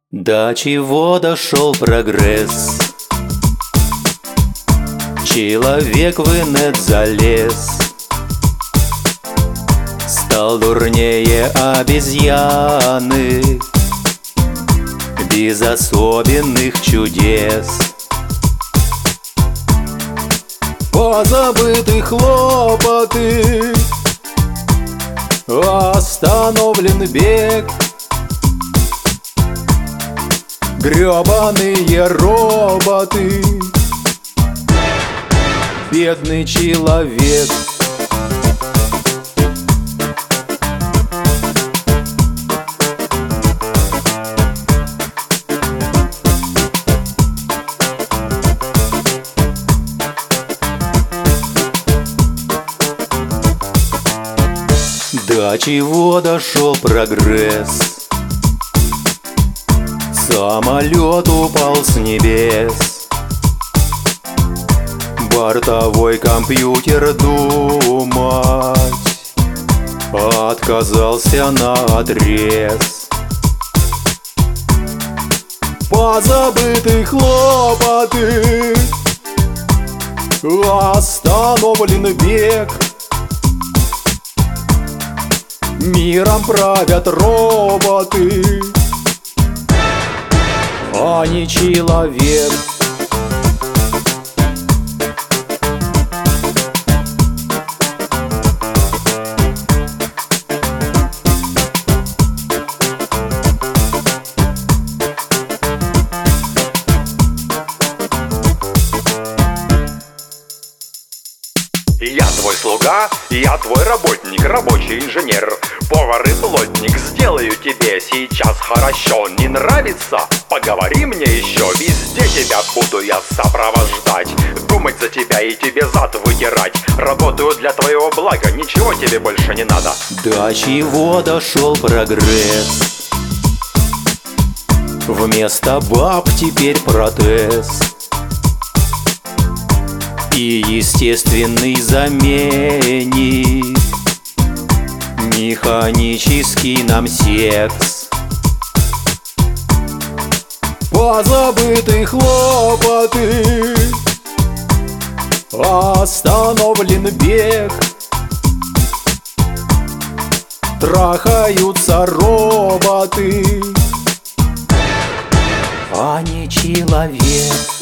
До чего дошел прогресс? Человек в инет залез, стал дурнее обезьяны, без особенных чудес. Позабыты хлопоты, остановлен бег. Гребаные роботы, бедный человек. До чего дошел прогресс? Самолет упал с небес, бортовой компьютер думать отказался наотрез. Позабыты хлопоты, остановлен бег. Миром правят роботы, а не человек. Я твой слуга, я твой работник, рабочий инженер, повар и плотник. Сделаю тебе сейчас хорошо. Не нравится? Поговори мне еще. Везде тебя буду я сопровождать, думать за тебя и тебе зад вытирать. Работаю для твоего блага, ничего тебе больше не надо. До чего дошел прогресс? Вместо баб теперь протез и естественный заменит механический нам секс. Позабыты хлопоты, остановлен бег. Трахаются роботы, а не человек.